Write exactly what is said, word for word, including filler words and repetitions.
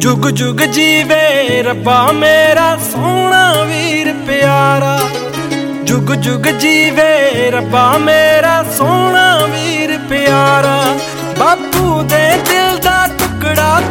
जुग जुग जीवे रब्बा मेरा सोना वीर प्यारा। जुग जुग जीवे रब्बा मेरा सोना वीर प्यारा। बापू दे दिल दा टुकड़ा